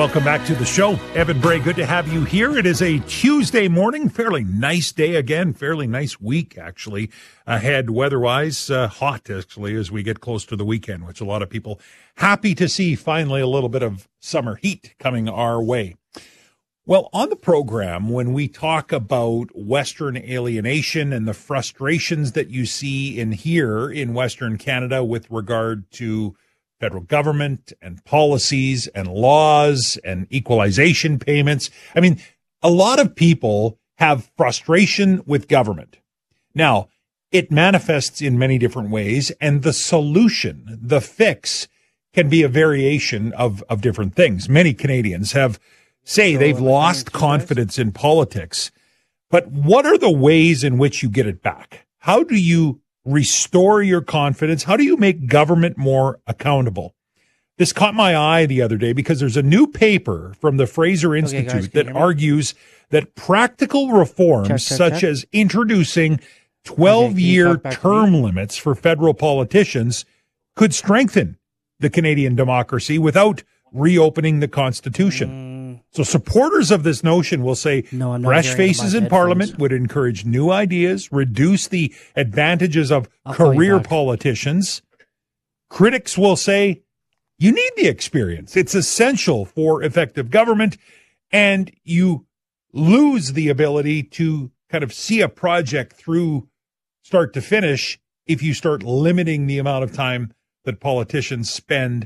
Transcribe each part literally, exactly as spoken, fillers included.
Welcome back to the show. Evan Bray, good to have you here. It is a Tuesday morning, fairly nice day again, fairly nice week actually ahead weather-wise. Uh, hot actually as we get close to the weekend, which a lot of people happy to see finally a little bit of summer heat coming our way. Well, on the program, when we talk about Western alienation and the frustrations that you see in here in Western Canada with regard to federal government and policies and laws and equalization payments. I mean, a lot of people have frustration with government. Now, it manifests in many different ways, and the solution, the fix, can be a variation of, of different things. Many Canadians have say they've lost confidence in politics, but what are the ways in which you get it back? How do you restore your confidence? How do you make government more accountable? This caught my eye the other day because there's a new paper from the Fraser Institute okay, guys, that argues that practical reforms check, check, such check. as introducing twelve-year okay, term limits for federal politicians could strengthen the Canadian democracy without reopening the Constitution. Mm. So supporters of this notion will say no, fresh faces in Parliament would encourage new ideas, reduce the advantages of I'll career politicians. Critics will say you need the experience. It's essential for effective government, and you lose the ability to kind of see a project through start to finish if you start limiting the amount of time that politicians spend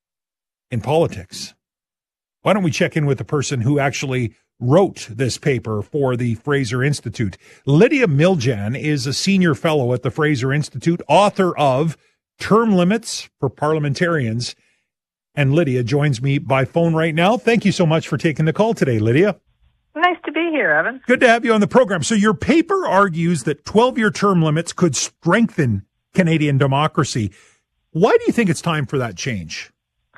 in politics. Why don't we check in with the person who actually wrote this paper for the Fraser Institute? Lydia Miljan is a senior fellow at the Fraser Institute, author of Term Limits for Parliamentarians. And Lydia joins me by phone right now. Thank you so much for taking the call today, Lydia. Nice to be here, Evan. Good to have you on the program. So your paper argues that twelve-year term limits could strengthen Canadian democracy. Why do you think it's time for that change?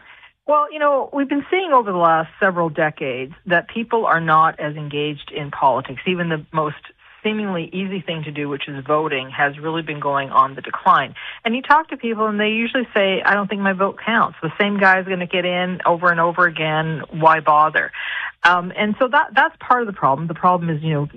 Well, you know, we've been seeing over the last several decades that people are not as engaged in politics. Even the most seemingly easy thing to do, which is voting, has really been going on the decline. And you talk to people and they usually say, I don't think my vote counts. The same guy is going to get in over and over again. Why bother? Um, and so that that's part of the problem. The problem is, you know,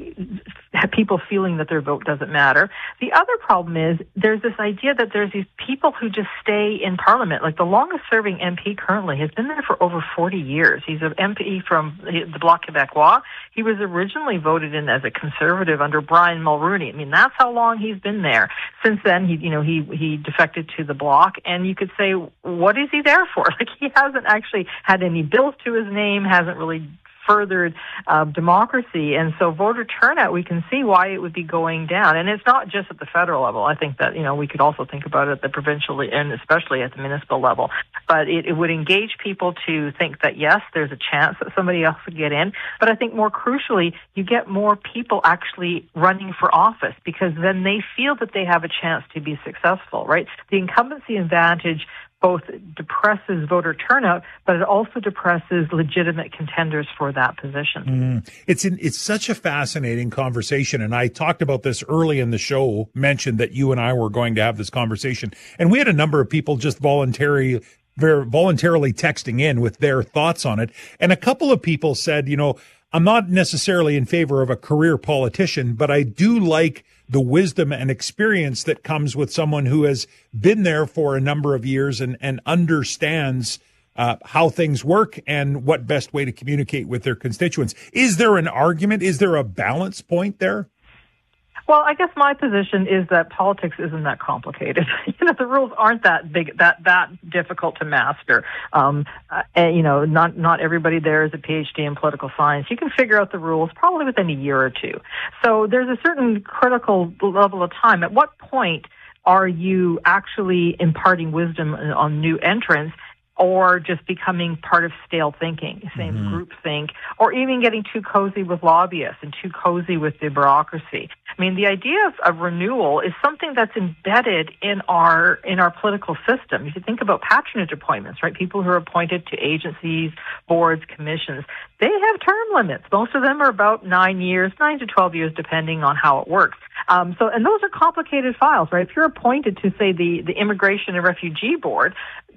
people feeling that their vote doesn't matter. The other problem is there's this idea that there's these people who just stay in Parliament. Like the longest serving M P currently has been there for over forty years. He's an M P from the Bloc Québécois. He was originally voted in as a Conservative under Brian Mulroney. I mean, that's how long he's been there. Since then, he, you know, he, he defected to the Bloc, and you could say, what is he there for? Like, he hasn't actually had any bills to his name, hasn't really furthered uh, democracy. And so voter turnout, we can see why it would be going down. And it's not just at the federal level. I think that, you know, we could also think about it at the provincial and especially at the municipal level. But it, it would engage people to think that, yes, there's a chance that somebody else would get in. But I think more crucially, you get more people actually running for office because then they feel that they have a chance to be successful, right? The incumbency advantage both depresses voter turnout, but it also depresses legitimate contenders for that position. Mm. It's in, it's such a fascinating conversation, and I talked about this early in the show, mentioned that you and I were going to have this conversation, and we had a number of people just voluntary, very voluntarily texting in with their thoughts on it, and a couple of people said, you know, I'm not necessarily in favor of a career politician, but I do like the wisdom and experience that comes with someone who has been there for a number of years and, and understands uh, how things work and what best way to communicate with their constituents. Is there an argument? Is there a balance point there? Well, I guess my position is that politics isn't that complicated. You know, the rules aren't that big, that that difficult to master. Um, uh, and, you know, not not everybody there is a P H D in political science. You can figure out the rules probably within a year or two. So there's a certain critical level of time. At what point are you actually imparting wisdom on new entrants, or just becoming part of stale thinking, same mm-hmm. group think, or even getting too cozy with lobbyists and too cozy with the bureaucracy? I mean, the idea of, of renewal is something that's embedded in our in our political system. If you think about patronage appointments, right, people who are appointed to agencies, boards, commissions, they have term limits. Most of them are about nine years, nine to twelve years, depending on how it works. Um, so, and those are complicated files, right? If you're appointed to, say, the, the Immigration and Refugee Board,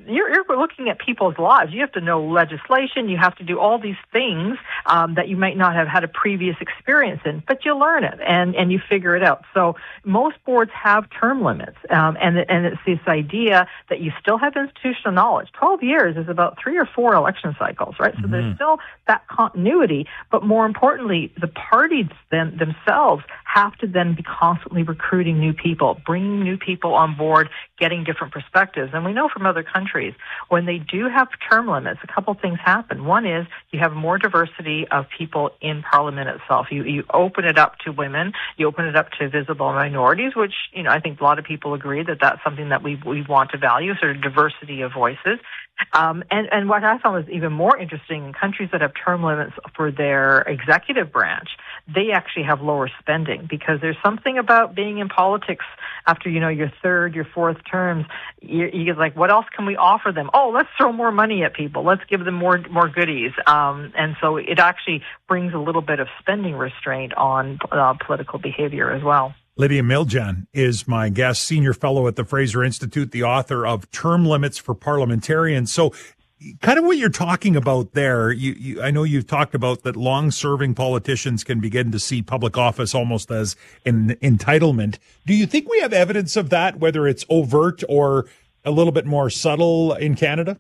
you're, you're looking at people's lives. You have to know legislation. You have to do all these things um, that you might not have had a previous experience in, but you learn it and, and you figure it out. So most boards have term limits, um, and and it's this idea that you still have institutional knowledge. Twelve years is about three or four election cycles, right? Mm-hmm. So there's still that continuity, but more importantly, the parties then themselves have to then be constantly recruiting new people, bringing new people on board, getting different perspectives. And we know from other countries, when they do have term limits, a couple things happen. One is you have more diversity of people in Parliament itself. You you open it up to women, you open it up to visible minorities, which, you know, I think a lot of people agree that that's something that we we want to value, sort of diversity of voices. Um, and, and what I found was even more interesting, in countries that have term limits for their executive branch, they actually have lower spending, because there's something about being in politics after, you know, your third, your fourth terms. You, you're like, what else can we offer them? Oh, let's throw more money at people. Let's give them more more goodies. Um, and so it actually brings a little bit of spending restraint on uh, political behavior as well. Lydia Miljan is my guest, senior fellow at the Fraser Institute, the author of Term Limits for Parliamentarians. So kind of what you're talking about there, you, you, I know you've talked about that long-serving politicians can begin to see public office almost as an entitlement. Do you think we have evidence of that, whether it's overt or a little bit more subtle in Canada?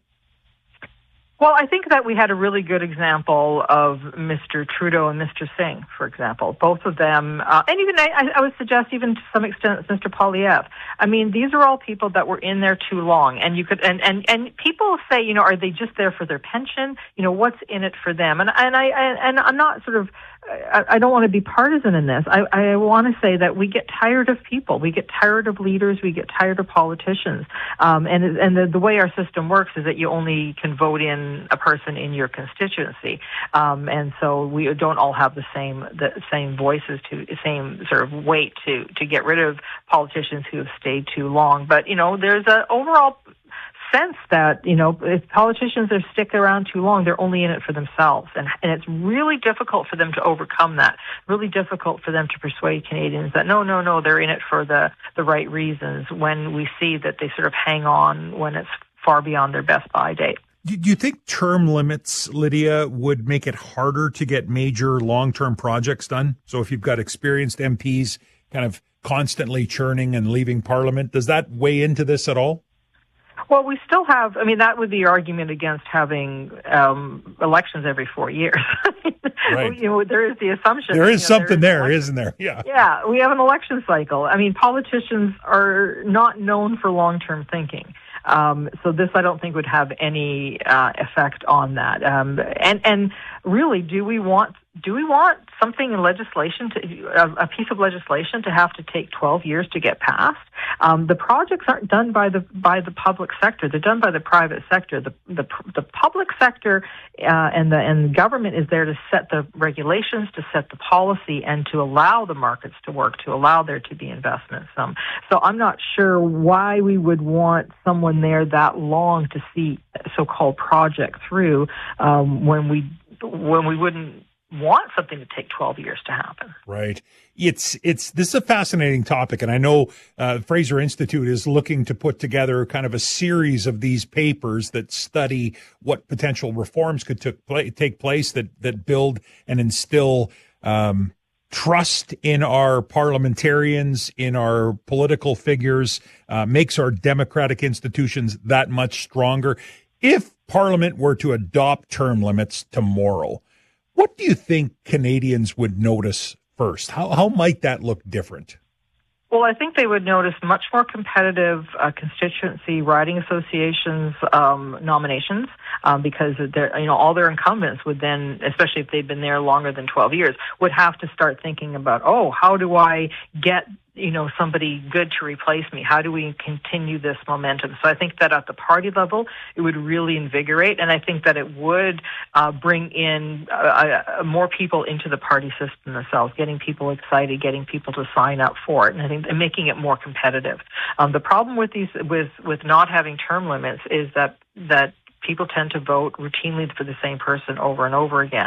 Well, I think that we had a really good example of Mister Trudeau and Mister Singh, for example. Both of them, uh, and even I, I would suggest even to some extent Mister Poilievre. I mean, these are all people that were in there too long, and you could, and, and, and people say, you know, are they just there for their pension? You know, what's in it for them? And and I and I'm not sort of. I, I don't want to be partisan in this. I, I want to say that we get tired of people. We get tired of leaders. We get tired of politicians. Um, and and the, the way our system works is that you only can vote in a person in your constituency. Um, and so we don't all have the same the same voices, to same sort of weight to to get rid of politicians who have stayed too long. But you know, there's a overall sense that, you know, if politicians are stick around too long, they're only in it for themselves. And, and it's really difficult for them to overcome that, really difficult for them to persuade Canadians that, no, no, no, they're in it for the, the right reasons, when we see that they sort of hang on when it's far beyond their best buy date. Do you think term limits, Lydia, would make it harder to get major long-term projects done? So if you've got experienced M Ps kind of constantly churning and leaving Parliament, does that weigh into this at all? Well, we still have, I mean, that would be your argument against having um, elections every four years. Right. You know, there is the assumption. There is you know, something there, there, is isn't there? Yeah. Yeah, we have an election cycle. I mean, politicians are not known for long-term thinking. Um, so this, I don't think, would have any uh, effect on that. Um, and, and really, do we want do we want something in legislation, to, a, a piece of legislation, to have to take twelve years to get passed? Um, the projects aren't done by the by the public sector; they're done by the private sector. The the, the public sector uh, and the and the government is there to set the regulations, to set the policy, and to allow the markets to work, to allow there to be investments. Um, so I'm not sure why we would want someone there that long to see a so-called project through um, when we when we wouldn't want something to take twelve years to happen. Right. It's, it's, this is a fascinating topic. And I know, uh, Fraser Institute is looking to put together kind of a series of these papers that study what potential reforms could took pla- take place that, that build and instill, um, trust in our parliamentarians, in our political figures, uh, makes our democratic institutions that much stronger. If Parliament were to adopt term limits tomorrow, what do you think Canadians would notice first? How how might that look different? Well, I think they would notice much more competitive uh, constituency riding associations um, nominations um, because they're, you know, all their incumbents would then, especially if they've been there longer than twelve years, would have to start thinking about, oh, how do I get, you know, somebody good to replace me? How do we continue this momentum? So I think that at the party level, it would really invigorate, and I think that it would uh, bring in uh, uh, more people into the party system themselves, getting people excited, getting people to sign up for it, and I think and making it more competitive. Um, the problem with these, with with not having term limits, is that that people tend to vote routinely for the same person over and over again.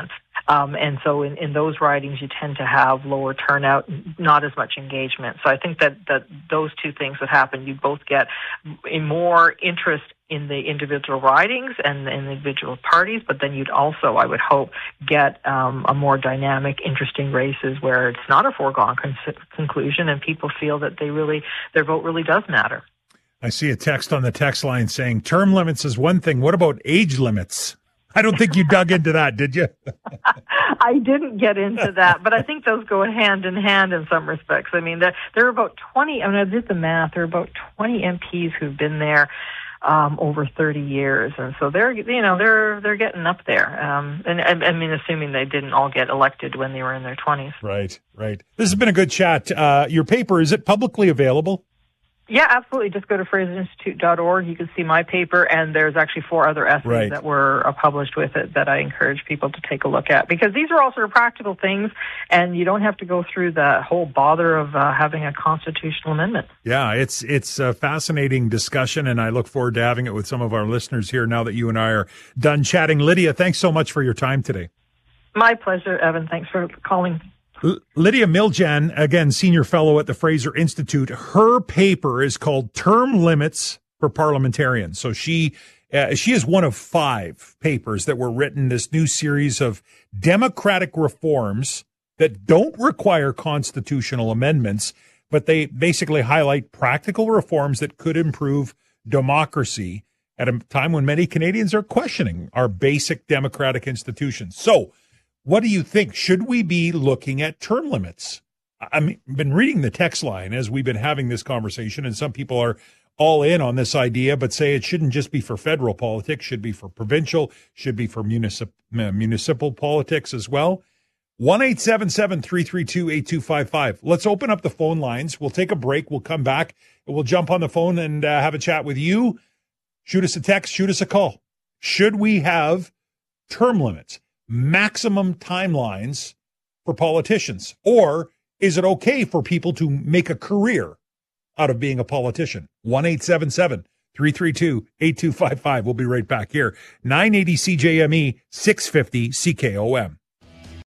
Um, and so in, in those ridings, you tend to have lower turnout, not as much engagement. So I think that, that those two things that happen, you both get a more interest in the individual ridings and the individual parties, but then you'd also, I would hope, get um, a more dynamic, interesting races where it's not a foregone con- conclusion and people feel that they really, their vote really does matter. I see a text on the text line saying term limits is one thing. What about age limits? I don't think you dug into that, did you? I didn't get into that, but I think those go hand in hand in some respects. I mean, there, there are about twenty, I mean, I did the math, there are about twenty M Ps who've been there Um, over thirty years, and so they're, you know, they're they're getting up there. Um, and, and I mean, assuming they didn't all get elected when they were in their twenties. Right, right. This has been a good chat. Uh, your paper, is it publicly available? Yeah, absolutely. Just go to fraser institute dot org. You can see my paper, and there's actually four other essays right. that were uh, published with it that I encourage people to take a look at, because these are all sort of practical things, and you don't have to go through the whole bother of uh, having a constitutional amendment. Yeah, it's it's a fascinating discussion, and I look forward to having it with some of our listeners here now that you and I are done chatting. Lydia, thanks so much for your time today. My pleasure, Evan. Thanks for calling. L- Lydia Miljan, again, senior fellow at the Fraser Institute. Her paper is called Term Limits for Parliamentarians. So she uh, she is one of five papers that were written, this new series of democratic reforms that don't require constitutional amendments, but they basically highlight practical reforms that could improve democracy at a time when many Canadians are questioning our basic democratic institutions. So, what do you think? Should we be looking at term limits? I mean, I've been reading the text line as we've been having this conversation, and some people are all in on this idea, but say it shouldn't just be for federal politics, should be for provincial, should be for municip- municipal politics as well. one eight seven seven, three three two, eight two five five. Let's open up the phone lines. We'll take a break. We'll come back, and we'll jump on the phone and uh, have a chat with you. Shoot us a text, shoot us a call. Should we have term limits? Maximum timelines for politicians? Or is it okay for people to make a career out of being a politician? one eight seven seven, three three two, eight two five five. We'll be right back here. nine eighty C J M E, six fifty C K O M.